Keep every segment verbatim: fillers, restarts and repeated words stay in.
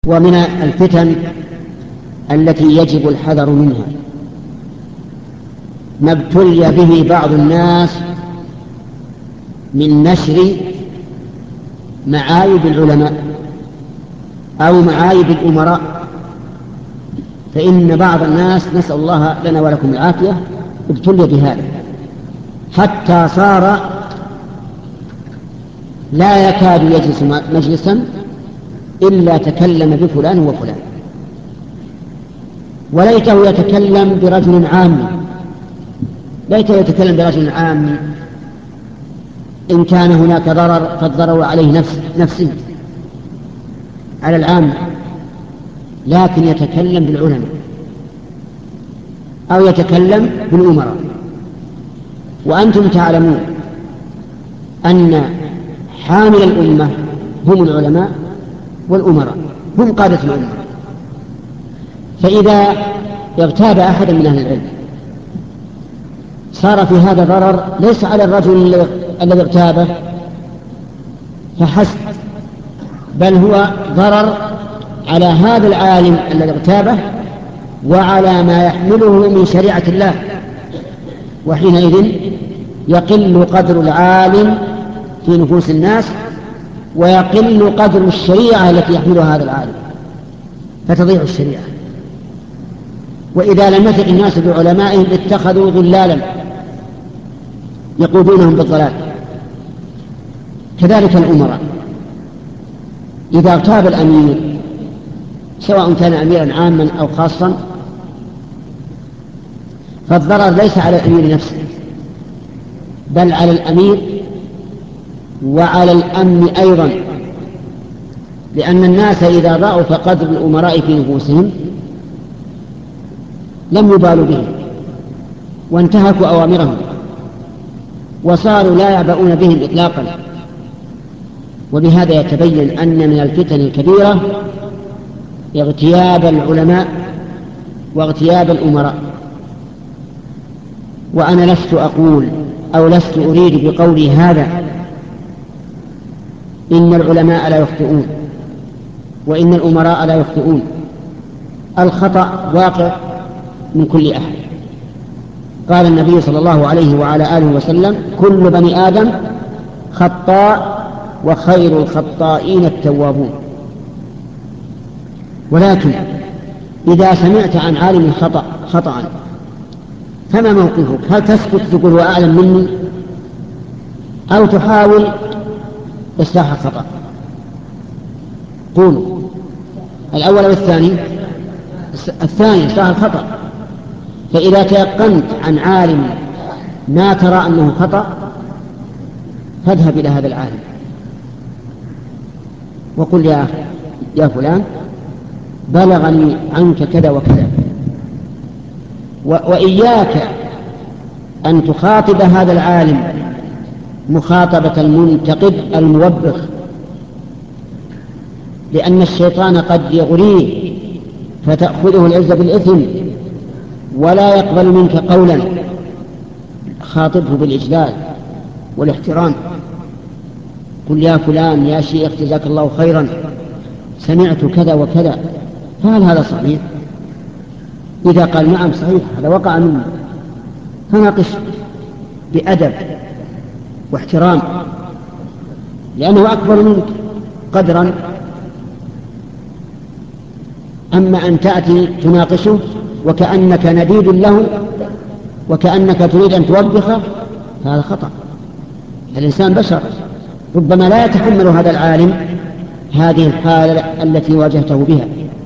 ومن الفتن التي يجب الحذر منها ما ابتلي به بعض الناس من نشر معايب العلماء أو معايب الأمراء. فإن بعض الناس، نسأل الله لنا ولكم العافية، ابتلي بهذا حتى صار لا يكاد يجلس مجلسا إلا تكلم بفلان وفلان، وليته يتكلم برجل عام، ليته يتكلم برجل عام إن كان هناك ضرر فالضرر عليه نفس نفسه على العام، لكن يتكلم بالعلماء أو يتكلم بالأمراء. وأنتم تعلمون أن حامل الأمة هم العلماء والأمراء، هم قادة الأمة. فإذا اغتاب أحد من أهل العلم صار في هذا ضرر ليس على الرجل الذي اغتابه فحسب، بل هو ضرر على هذا العالم الذي اغتابه وعلى ما يحمله من شريعة الله، وحينئذ يقل قدر العالم في نفوس الناس ويقل قدر الشريعة التي يحملها هذا العالم، فتضيع الشريعة. وإذا لم يثق الناس بعلمائهم اتخذوا ضلالا يقودونهم بالضلال. كذلك الأمراء إذا اغتاب الأمير سواء كان أميرا عاما أو خاصا فالضرر ليس على الأمير نفسه بل على الأمير وعلى الأمن أيضا، لأن الناس إذا ضعف قدر الأمراء في نفوسهم لم يبالوا بهم وانتهكوا أوامرهم وصاروا لا يعبؤون بهم إطلاقا. وبهذا يتبين أن من الفتن الكبيرة اغتياب العلماء واغتياب الأمراء. وأنا لست أقول أو لست أريد بقولي هذا إن العلماء لا يخطئون وإن الأمراء لا يخطئون، الخطأ واقع من كل أحد. قال النبي صلى الله عليه وعلى آله وسلم: كل بني آدم خطاء وخير الخطائين التوابون. ولكن إذا سمعت عن عالم خطأ خطأ فما موقفك؟ هل تسكت تقول هو أعلم مني أو تحاول إصلاح الخطأ؟ قولوا الأول والثاني. الثاني إصلاح الخطأ. فإذا تيقنت عن عالم ما ترى أنه خطأ فاذهب إلى هذا العالم وقل: يا يا فلان بلغني عنك كذا وكذا. وإياك أن تخاطب هذا العالم مخاطبة المنتقد الموبخ، لأن الشيطان قد يغريه فتأخذه العزة بالإثم ولا يقبل منك قولا. خاطبه بالإجلال والاحترام، قل: يا فلان يا شيخ جزاك الله خيرا، سمعت كذا وكذا، فهل هذا صحيح؟ إذا قال نعم صحيح هذا وقع مني، فناقش بأدب واحترام لأنه أكبر منك قدرا. أما أن تأتي تناقشه وكأنك نديد له وكأنك تريد أن توبخه فهذا خطأ. الإنسان بشر، ربما لا يتحمل هذا العالم هذه الحالة التي واجهته بها.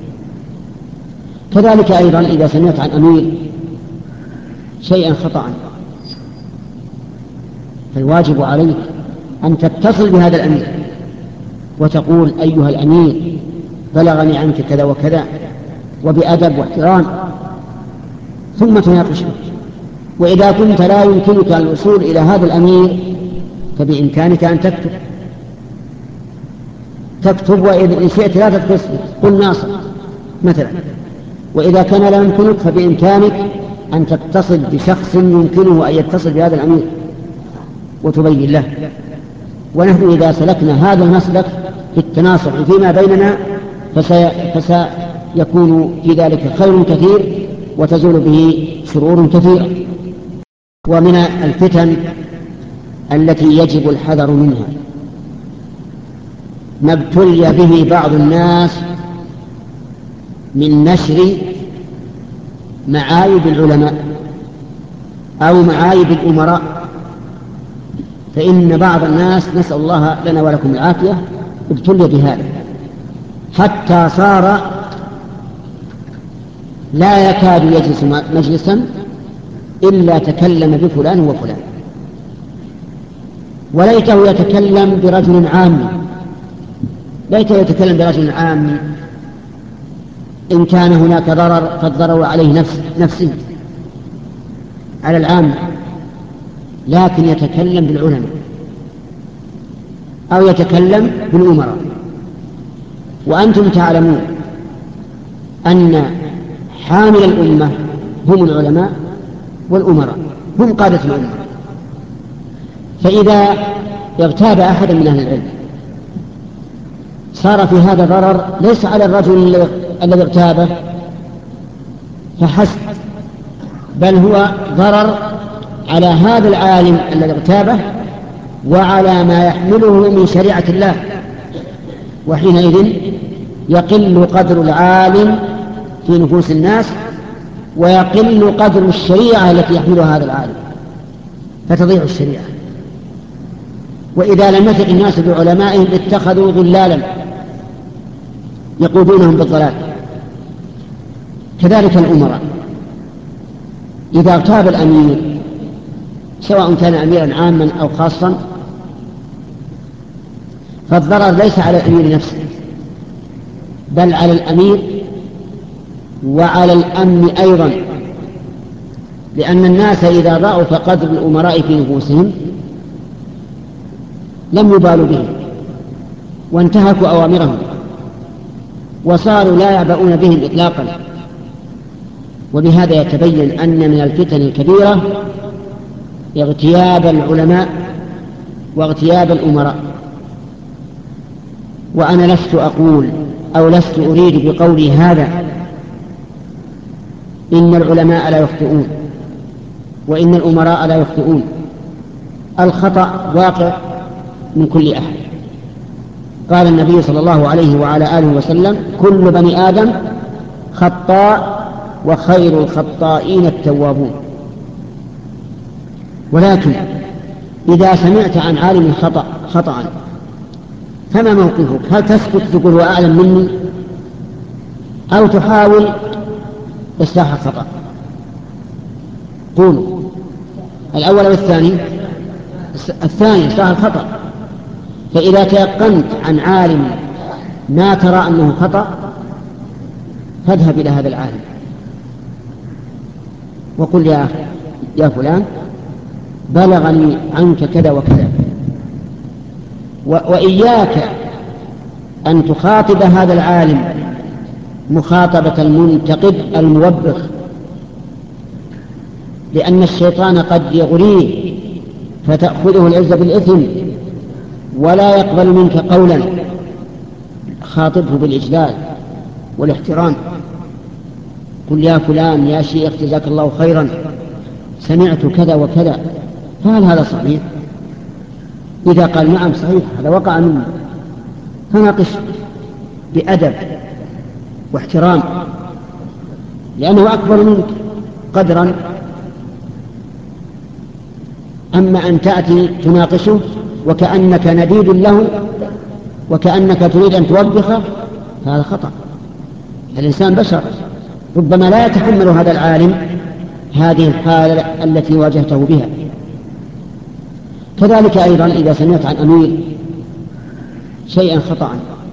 كذلك أيضا إذا سمعت عن أمير شيئا خطأ فالواجب عليك أن تتصل بهذا الأمير وتقول: أيها الأمير بلغني عنك كذا وكذا، وبأدب واحترام، ثم تناقشه. وإذا كنت لا يمكنك الوصول إلى هذا الأمير فبإمكانك أن تكتب تكتب وإن شئت لا تتصل، قل ناصر مثلا. وإذا كان لا يمكنك فبإمكانك أن تتصل بشخص يمكنه أن يتصل بهذا الأمير وتبين له. ونحن إذا سلكنا هذا المسلك في التناصح فيما بيننا فسي... فسيكون في ذلك خير كثير وتزول به شرور كثيرة. ومن الفتن التي يجب الحذر منها ما ابتلي به بعض الناس من نشر معايب العلماء أو معايب الأمراء. فإن بعض الناس، نسأل الله لنا ولكم العافية، ابتلي بهذا حتى صار لا يكاد يجلس مجلسا إلا تكلم بفلان وفلان، ليته يتكلم برجل عام، ليته يتكلم برجل عام إن كان هناك ضرر فالضرر عليه نفس نفسه على العام، لكن يتكلم بالعلماء أو يتكلم بالأمراء. وأنتم تعلمون أن حامل الأمة هم العلماء والأمراء، هم قادة الأمة. فإذا اغتاب أحد من أهل العلم صار في هذا ضرر ليس على الرجل الذي اغتابه فحسب، بل هو ضرر على هذا العالم الذي اغتابه وعلى ما يحمله من شريعة الله. وحينئذ يقل قدر العالم في نفوس الناس ويقل قدر الشريعة التي يحملها هذا العالم، فتضيع الشريعة. وإذا لم يثق الناس بعلمائهم اتخذوا ضلالا يقودونهم بالضلال. كذلك الأمراء إذا اغتاب الأمير سواء كان أميرا عاما أو خاصا فالضرر ليس على الأمير نفسه بل على الأمير وعلى الأمن أيضا، لأن الناس إذا ضعف قدر الأمراء في نفوسهم لم يبالوا بهم وانتهكوا أوامرهم وصاروا لا يعبؤون بهم إطلاقا. وبهذا يتبين أن من الفتن الكبيرة اغتياب العلماء واغتياب الأمراء. وأنا لست أقول أو لست أريد بقولي هذا إن العلماء لا يخطئون وإن الأمراء لا يخطئون، الخطأ واقع من كل أحد. قال النبي صلى الله عليه وعلى آله وسلم: كل بني آدم خطاء وخير الخطائين التوابون. ولكن إذا سمعت عن عالم خطأ خطأ فما موقفك؟ هل تسكت تقول هو أعلم مني أو تحاول إصلاح الخطأ؟ قولوا الأول والثاني. الثاني إصلاح الخطأ. فإذا تيقنت عن عالم ما ترى أنه خطأ فاذهب إلى هذا العالم وقل: يا يا فلان بلغني عنك كذا وكذا. وإياك أن تخاطب هذا العالم مخاطبة المنتقد الموبخ، لأن الشيطان قد يغريه فتأخذه العزة بالإثم ولا يقبل منك قولا. خاطبه بالإجلال والاحترام، قل: يا فلان يا شيخ جزاك الله خيرا سمعت كذا وكذا، فهل هذا صحيح؟ إذا قال نعم صحيح هذا وقع مني، فناقش بأدب واحترام لأنه أكبر منك قدرا. أما أن تأتي تناقشه وكأنك نديد له وكأنك تريد أن توبخه فهذا خطأ. الإنسان بشر ربما لا يتحمل هذا العالم هذه الحالة التي واجهته بها. كذلك أيضا إذا سمعت عن أمير شيئا خطأ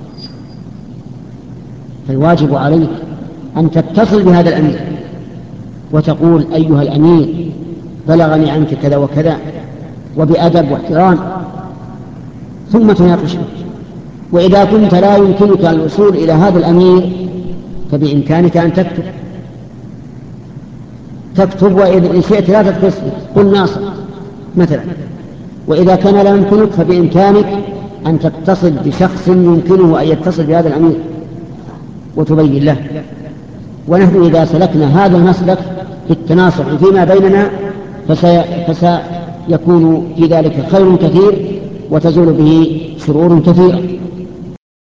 فالواجب عليك أن تتصل بهذا الأمير وتقول: أيها الأمير بلغني عنك كذا وكذا، وبأدب واحترام، ثم تناقشه. وإذا كنت لا يمكنك الوصول إلى هذا الأمير فبإمكانك أن تكتب تكتب وإذا شئت لا تذكر اسمه، قل ناصر مثلا. وإذا كان لا يمكنك فبإمكانك أن تتصل بشخص يمكنه أن يتصل بهذا الأمير وتبين له. ونحن إذا سلكنا هذا المسلك في التناصح فيما بيننا فسي... فسيكون في ذلك خير كثير وتزول به شرور كثيرة.